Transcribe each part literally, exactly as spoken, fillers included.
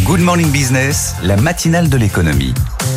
Good Morning Business, la matinale de l'économie.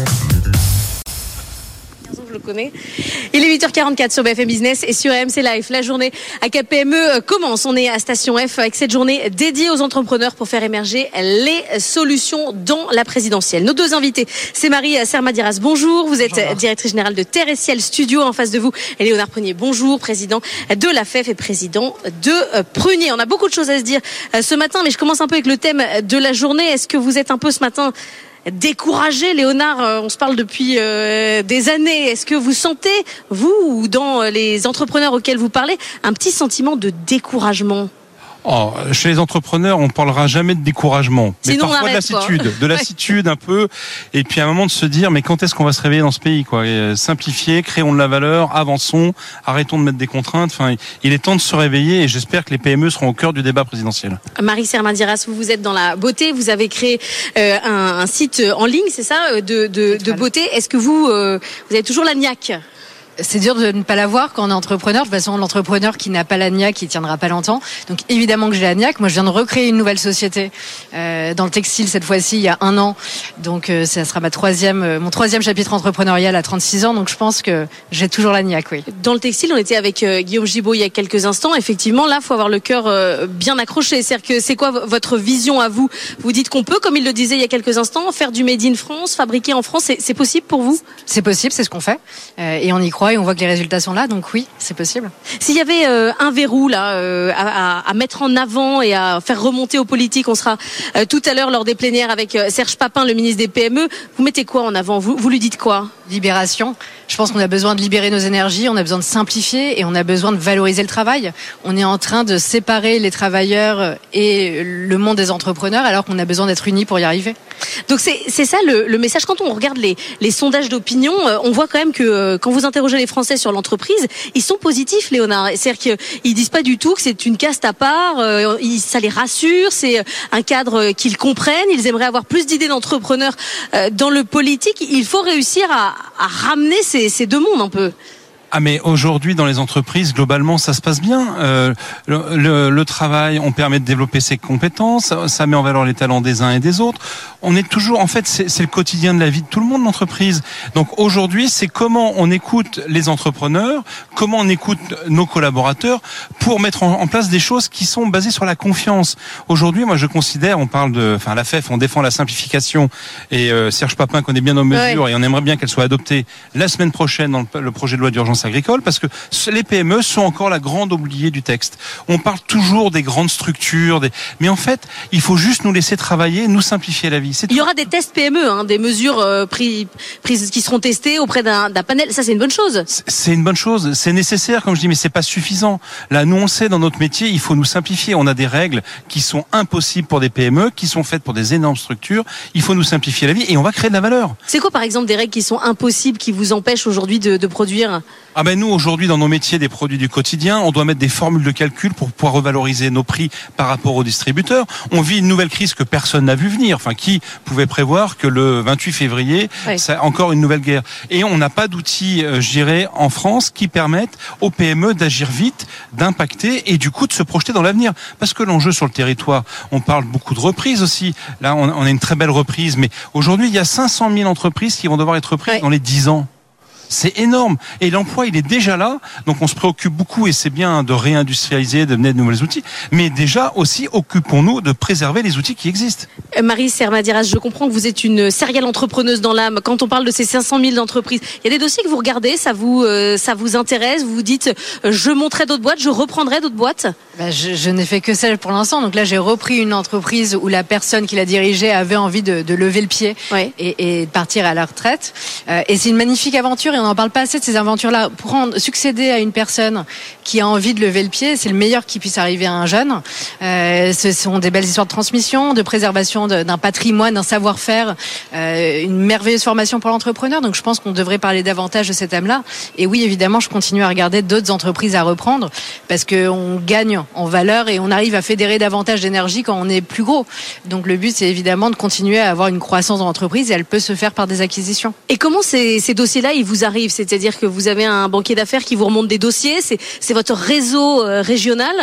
Je le connais. Il est huit heures quarante-quatre sur B F M Business et sur R M C Live. La journée à Cap P M E commence. On est à Station F avec cette journée dédiée aux entrepreneurs pour faire émerger les solutions dans la présidentielle. Nos deux invités, c'est Marie Sermadiras. Bonjour. Vous êtes bonjour. Directrice générale de Terre et Ciel Studio. En face de vous, et Léonard Prunier. Bonjour. Président de l'A F E F et président de Prunier. On a beaucoup de choses à se dire ce matin, mais je commence un peu avec le thème de la journée. Est-ce que vous êtes un peu ce matin découragé, Léonard? On se parle depuis euh, des années. Est-ce que vous sentez, vous ou dans les entrepreneurs auxquels vous parlez, un petit sentiment de découragement? Oh, chez les entrepreneurs, on parlera jamais de découragement, mais sinon parfois de lassitude, de lassitude un peu, et puis à un moment de se dire, mais quand est-ce qu'on va se réveiller dans ce pays, quoi? Et simplifier, créons de la valeur, avançons, arrêtons de mettre des contraintes. Enfin, il est temps de se réveiller, et j'espère que les P M E seront au cœur du débat présidentiel. Marie Sermadiras, vous vous êtes dans la beauté, vous avez créé euh, un, un site en ligne, c'est ça, de, de, de beauté. Est-ce que vous, euh, vous avez toujours la niaque? C'est dur de ne pas l'avoir quand on est entrepreneur. De toute façon, l'entrepreneur qui n'a pas la niaque, il tiendra pas longtemps. Donc évidemment que j'ai la niaque. Moi, je viens de recréer une nouvelle société euh, dans le textile cette fois-ci, il y a un an. Donc euh, ça sera ma troisième, euh, mon troisième chapitre entrepreneurial à trente-six ans. Donc je pense que j'ai toujours la niaque, oui. Dans le textile, on était avec euh, Guillaume Gibaud il y a quelques instants. Effectivement, là, faut avoir le cœur euh, bien accroché. C'est-à-dire que c'est quoi votre vision à vous? Vous dites qu'on peut, comme il le disait il y a quelques instants, faire du made in France, fabriquer en France. C'est, c'est possible pour vous? C'est possible, c'est ce qu'on fait, euh, et on y croit. Et on voit que les résultats sont là, donc oui, c'est possible. S'il y avait euh, un verrou là euh, à, à mettre en avant et à faire remonter aux politiques, on sera euh, tout à l'heure lors des plénières avec euh, Serge Papin, le ministre des P M E. Vous mettez quoi en avant? Vous, vous lui dites quoi? Libération. Je pense qu'on a besoin de libérer nos énergies, on a besoin de simplifier et on a besoin de valoriser le travail. On est en train de séparer les travailleurs et le monde des entrepreneurs alors qu'on a besoin d'être unis pour y arriver. Donc c'est, c'est ça le, le message. Quand on regarde les, les sondages d'opinion, euh, on voit quand même que euh, quand vous interrogez les Français sur l'entreprise, ils sont positifs, Léonard. C'est-à-dire qu'ils disent pas du tout que c'est une caste à part, euh, ils, ça les rassure, c'est un cadre qu'ils comprennent, ils aimeraient avoir plus d'idées d'entrepreneurs euh, dans le politique. Il faut réussir à, à ramener ces, ces deux mondes un peu. Ah mais aujourd'hui dans les entreprises globalement ça se passe bien. Euh, le, le, le travail, on permet de développer ses compétences, ça, ça met en valeur les talents des uns et des autres. On est toujours, en fait, c'est, c'est le quotidien de la vie de tout le monde l'entreprise. Donc aujourd'hui, c'est comment on écoute les entrepreneurs, comment on écoute nos collaborateurs pour mettre en, en place des choses qui sont basées sur la confiance. Aujourd'hui, moi je considère, on parle de, enfin la F E F, on défend la simplification et euh, Serge Papin connaît bien nos mesures, ouais. Et on aimerait bien qu'elle soit adoptée la semaine prochaine dans le, le projet de loi d'urgence agricole, parce que les P M E sont encore la grande oubliée du texte. On parle toujours des grandes structures, des... mais en fait, il faut juste nous laisser travailler, nous simplifier la vie. C'est il y tout. aura des tests P M E, hein, des mesures euh, prises, prises qui seront testées auprès d'un, d'un panel. Ça, c'est une bonne chose. C'est, c'est une bonne chose. C'est nécessaire, comme je dis, mais c'est pas suffisant. Là, nous, on sait, dans notre métier, il faut nous simplifier. On a des règles qui sont impossibles pour des P M E, qui sont faites pour des énormes structures. Il faut nous simplifier la vie et on va créer de la valeur. C'est quoi, par exemple, des règles qui sont impossibles, qui vous empêchent aujourd'hui de, de produire? Ah ben nous aujourd'hui dans nos métiers des produits du quotidien, on doit mettre des formules de calcul pour pouvoir revaloriser nos prix par rapport aux distributeurs. On vit une nouvelle crise que personne n'a vu venir. Enfin, qui pouvait prévoir que le vingt-huit février, oui. Ça encore une nouvelle guerre. Et on n'a pas d'outils, euh, je dirais, en France qui permettent aux P M E d'agir vite, d'impacter et du coup de se projeter dans l'avenir. Parce que l'enjeu sur le territoire, on parle beaucoup de reprises aussi. Là, on, on a une très belle reprise, mais aujourd'hui il y a cinq cent mille entreprises qui vont devoir être reprises oui. dans les dix ans. C'est énorme. Et l'emploi, il est déjà là. Donc, on se préoccupe beaucoup, et c'est bien de réindustrialiser, de mener de nouveaux outils. Mais déjà aussi, occupons-nous de préserver les outils qui existent. Marie Sermadiras, je comprends que vous êtes une serial entrepreneuse dans l'âme. Quand on parle de ces cinq cent mille entreprises, il y a des dossiers que vous regardez, ça vous, euh, ça vous intéresse. Vous vous dites, euh, je monterai d'autres boîtes, je reprendrai d'autres boîtes. Bah, je, je n'ai fait que celle pour l'instant. Donc là, j'ai repris une entreprise où la personne qui la dirigeait avait envie de, de lever le pied ouais. et, et partir à la retraite. Euh, et c'est une magnifique aventure. Et on n'en parle pas assez de ces aventures-là. Pour rendre, succéder à une personne qui a envie de lever le pied, c'est le meilleur qui puisse arriver à un jeune. Euh, ce sont des belles histoires de transmission, de préservation de, d'un patrimoine, d'un savoir-faire, euh, une merveilleuse formation pour l'entrepreneur. Donc je pense qu'on devrait parler davantage de ces thèmes-là. Et oui, évidemment, je continue à regarder d'autres entreprises à reprendre parce qu'on gagne en valeur et on arrive à fédérer davantage d'énergie quand on est plus gros. Donc le but, c'est évidemment de continuer à avoir une croissance dans l'entreprise et elle peut se faire par des acquisitions. Et comment ces, ces dossiers-là, ils vous arrivent? C'est-à-dire que vous avez un banquier d'affaires qui vous remonte des dossiers, c'est, c'est votre réseau euh, régional?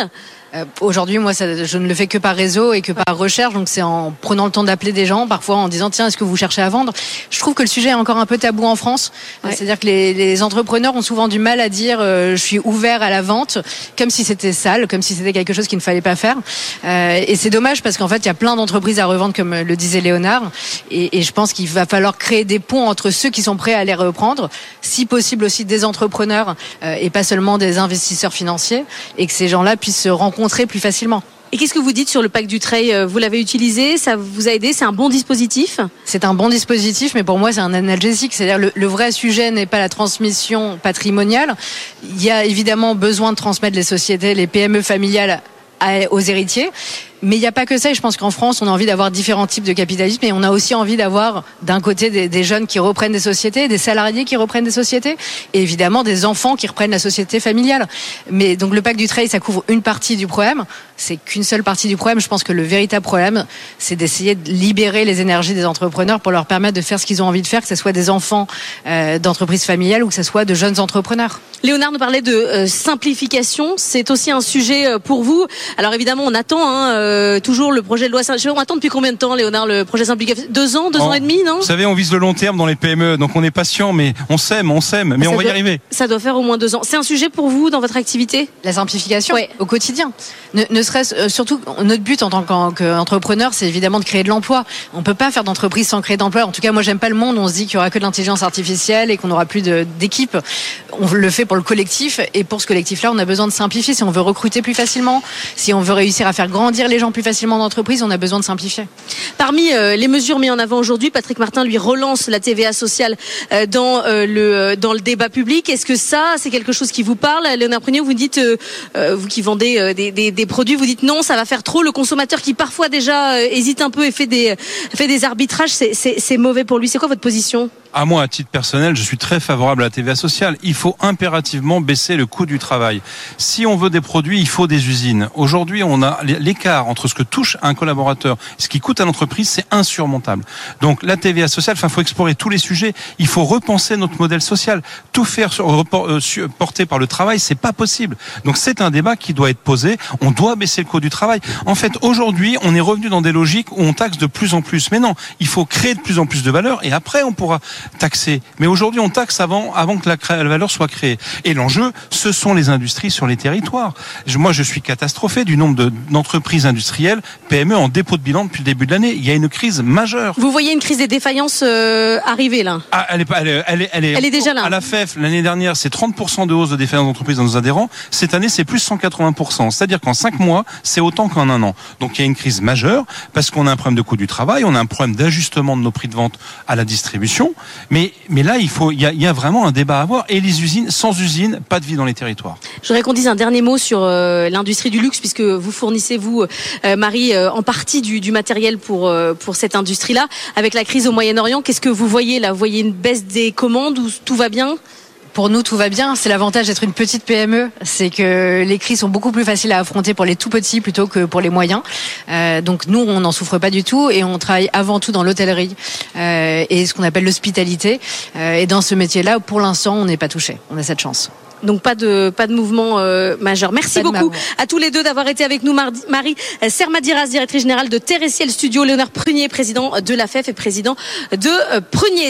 Euh, aujourd'hui, moi, ça, je ne le fais que par réseau et que par recherche. Donc, c'est en prenant le temps d'appeler des gens, parfois en disant tiens, est-ce que vous cherchez à vendre ? Je trouve que le sujet est encore un peu tabou en France. Ouais. C'est-à-dire que les, les entrepreneurs ont souvent du mal à dire euh, je suis ouvert à la vente, comme si c'était sale, comme si c'était quelque chose qu'il ne fallait pas faire. Euh, et c'est dommage parce qu'en fait, il y a plein d'entreprises à revendre, comme le disait Léonard. Et, et je pense qu'il va falloir créer des ponts entre ceux qui sont prêts à les reprendre, si possible aussi des entrepreneurs euh, et pas seulement des investisseurs financiers, et que ces gens-là puissent se rencontrer plus facilement. Et qu'est-ce que vous dites sur le pack du Trey ? Vous l'avez utilisé, ça vous a aidé, c'est un bon dispositif ? C'est un bon dispositif, mais pour moi c'est un analgésique. C'est-à-dire le, le vrai sujet n'est pas la transmission patrimoniale. Il y a évidemment besoin de transmettre les sociétés, les P M E familiales à, aux héritiers. Mais il n'y a pas que ça, et je pense qu'en France, on a envie d'avoir différents types de capitalisme, et on a aussi envie d'avoir, d'un côté, des, des jeunes qui reprennent des sociétés, des salariés qui reprennent des sociétés, et évidemment des enfants qui reprennent la société familiale. Mais donc le pacte du Trey, ça couvre une partie du problème, c'est qu'une seule partie du problème. Je pense que le véritable problème, c'est d'essayer de libérer les énergies des entrepreneurs pour leur permettre de faire ce qu'ils ont envie de faire, que ce soit des enfants euh, d'entreprises familiales ou que ce soit de jeunes entrepreneurs. Léonard nous parlait de euh, simplification, c'est aussi un sujet euh, pour vous. Alors évidemment, on attend hein, euh, Euh, toujours le projet de loi. On attend depuis combien de temps, Léonard, le projet simplification ? Deux ans, deux oh, ans et demi, non ? Vous savez, on vise le long terme dans les P M E, donc on est patient, mais on s'aime, on s'aime, mais ça on va doit, y arriver. Ça doit faire au moins deux ans. C'est un sujet pour vous dans votre activité ? La simplification, ouais. Au quotidien. Ne, ne serait-ce, euh, surtout, notre but en tant qu'entrepreneur, c'est évidemment de créer de l'emploi. On peut pas faire d'entreprise sans créer d'emploi. En tout cas, moi, j'aime pas le monde où on se dit qu'il y aura que de l'intelligence artificielle et qu'on n'aura plus de, d'équipe. On le fait pour le collectif, et pour ce collectif-là, on a besoin de simplifier. Si on veut recruter plus facilement, si on veut réussir à faire grandir les gens plus facilement dans l'entreprise, on a besoin de simplifier. Parmi euh, les mesures mises en avant aujourd'hui, Patrick Martin lui relance la T V A sociale euh, dans euh, le dans le débat public. Est-ce que ça, c'est quelque chose qui vous parle ? Léonard Prunier, vous dites, euh, euh, vous qui vendez euh, des, des, des produits, vous dites non, ça va faire trop. Le consommateur qui parfois déjà euh, hésite un peu et fait des fait des arbitrages, c'est, c'est, c'est mauvais pour lui. C'est quoi votre position ? À moi, à titre personnel, je suis très favorable à la T V A sociale. Il faut impérativement baisser le coût du travail. Si on veut des produits, il faut des usines. Aujourd'hui, on a l'écart entre ce que touche un collaborateur et ce qui coûte à l'entreprise, c'est insurmontable. Donc, la T V A sociale, enfin, faut explorer tous les sujets. Il faut repenser notre modèle social. Tout faire sur, euh, sur, porté par le travail, c'est pas possible. Donc, c'est un débat qui doit être posé. On doit baisser le coût du travail. En fait, aujourd'hui, on est revenu dans des logiques où on taxe de plus en plus. Mais non, il faut créer de plus en plus de valeur et après, on pourra taxer. Mais aujourd'hui, on taxe avant, avant que la, la valeur soit créée. Et l'enjeu, ce sont les industries sur les territoires. Je, moi, je suis catastrophé du nombre de, d'entreprises industrielles, P M E, en dépôt de bilan depuis le début de l'année. Il y a une crise majeure. Vous voyez une crise des défaillances euh, arriver là ? Ah, elle est pas, elle est, elle est, elle est, elle est déjà là. À la F E F, l'année dernière, c'est trente pour cent de hausse de défaillances d'entreprises dans nos adhérents. Cette année, c'est plus cent quatre-vingts pour cent. C'est-à-dire qu'en cinq mois, c'est autant qu'en un an. Donc, il y a une crise majeure parce qu'on a un problème de coût du travail, on a un problème d'ajustement de nos prix de vente à la distribution. Mais, mais là, il faut, il y a, il y a vraiment un débat à avoir. Et les usines, sans usines, pas de vie dans les territoires. Je voudrais qu'on dise un dernier mot sur euh, l'industrie du luxe, puisque vous fournissez, vous, euh, Marie, euh, en partie du, du matériel pour, euh, pour cette industrie-là. Avec la crise au Moyen-Orient, qu'est-ce que vous voyez là ? Vous voyez une baisse des commandes ou tout va bien ? Pour nous, tout va bien. C'est l'avantage d'être une petite P M E. C'est que les crises sont beaucoup plus faciles à affronter pour les tout petits plutôt que pour les moyens. Euh, donc nous, on n'en souffre pas du tout et on travaille avant tout dans l'hôtellerie euh, et ce qu'on appelle l'hospitalité. Euh, et dans ce métier-là, pour l'instant, on n'est pas touché. On a cette chance. Donc pas de pas de mouvement euh, majeur. Merci beaucoup marron. à tous les deux d'avoir été avec nous. Marie Sermadiras, directrice générale de Terressiel Studio, Léonard Prunier, président de la F E F et président de Prunier.